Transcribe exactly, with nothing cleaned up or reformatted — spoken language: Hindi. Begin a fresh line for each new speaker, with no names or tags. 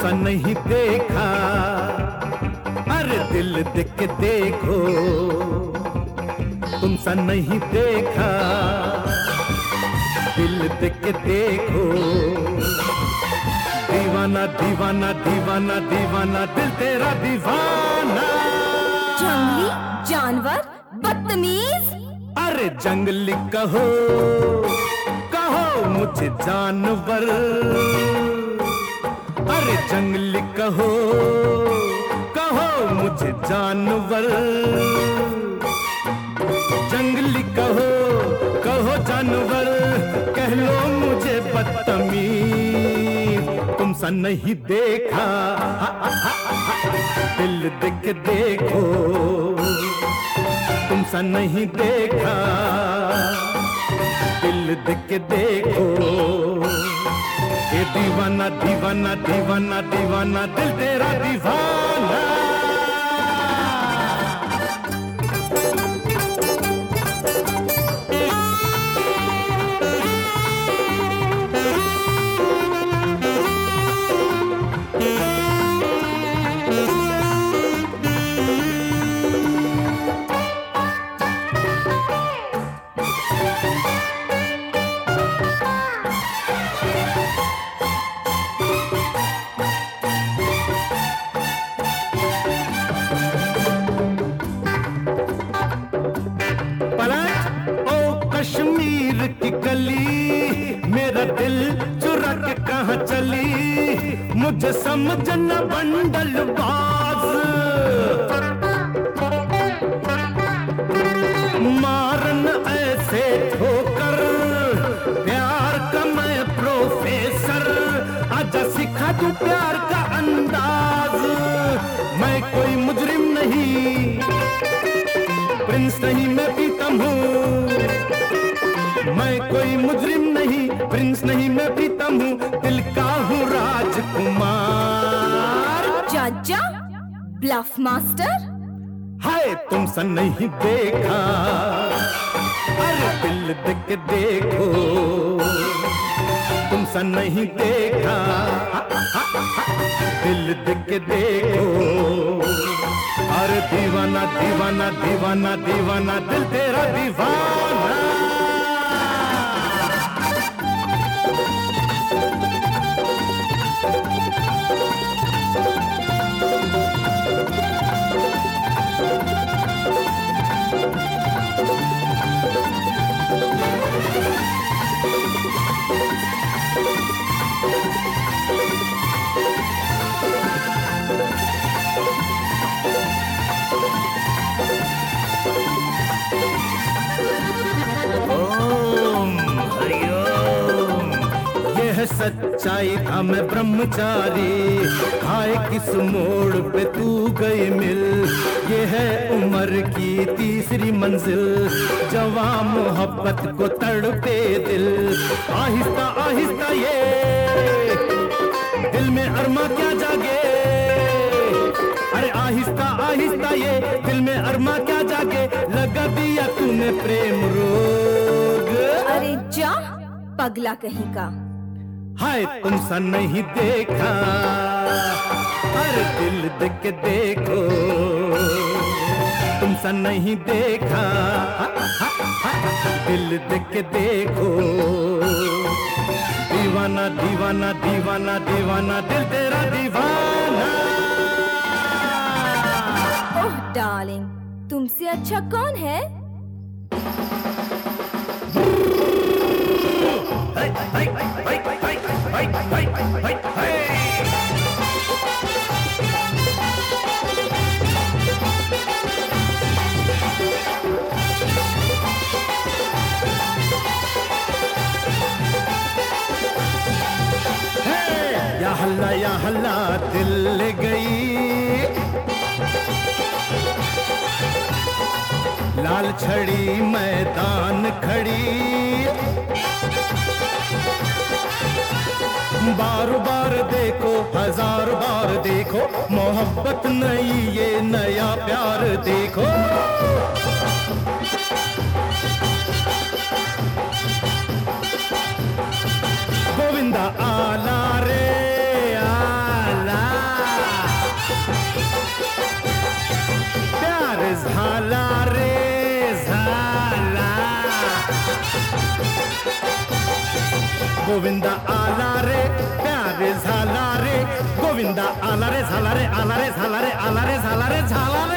तुमसा नहीं देखा, अरे दिल देख के देखो, तुमसा नहीं देखा, दिल देख के देखो। दीवाना दीवाना दीवाना दीवाना दिल तेरा दीवाना।
जंगली जानवर बदतमीज,
अरे जंगली कहो कहो मुझे जानवर, अरे जंगली कहो कहो मुझे जानवर। जंगली कहो कहो जानवर, कह लो मुझे बदतमीज। तुमसा नहीं देखा, दिल देख के देखो, तुमसा नहीं देखा, दिल देख के देखो। ये दीवाना दीवाना दीवाना दीवाना दिल तेरा दीवाना। कश्मीर की कली मेरा दिल चुरा के कहाँ चली, मुझे समझ न बंडल बाज। मारन ऐसे ठोकर प्यार का मैं प्रोफेसर, आजा सिखा तू प्यार का अंदाज। मैं कोई मुजरिम नहीं, प्रिंस नहीं मैं प्रीतम हूँ। मैं कोई मुजरिम नहीं, प्रिंस नहीं मैं प्रीतम हूँ, दिल का हूँ राजकुमार।
चाचा ब्लफ मास्टर,
हाय तुमसा नहीं देखा, अरे दिल देख के देखो, तुमसा नहीं देखा, दिल देख के देखो। अरे दीवाना दीवाना दीवाना दीवाना दिल तेरा दीवाना। सच्चाई था मैं ब्रह्मचारी, हाय किस मोड़ पे तू गई मिल। ये है उम्र की तीसरी मंजिल, जवां मोहब्बत को तड़पे दिल। आहिस्ता आहिस्ता ये दिल में अरमा क्या जागे, अरे आहिस्ता आहिस्ता ये दिल में अरमा क्या जागे। लगा दिया तूने प्रेम रोग,
अरे जा पगला कहीं का।
हाय तुमसा नहीं देखा, अरे दिल देख के देखो, तुमसा नहीं देखा, दिल देख के देखो। दीवाना दीवाना दीवाना दीवाना दिल तेरा दीवाना।
ओह डार्लिंग, तुमसे अच्छा कौन है?
हाय हाय हाय हाय हाय हाय हाय हाय। या हल्ला या हल्ला दिल ले गई, लाल छड़ी मैदान खड़ी। बार बार देखो हजार बार देखो, मोहब्बत नहीं ये नया प्यार देखो। गोविंदा आला रे आला, गोविंदा आला रे प्यार झाला रे गोविंदा आला रे झाला रे आला रे झाला रे आला रे झाला रे झाला रे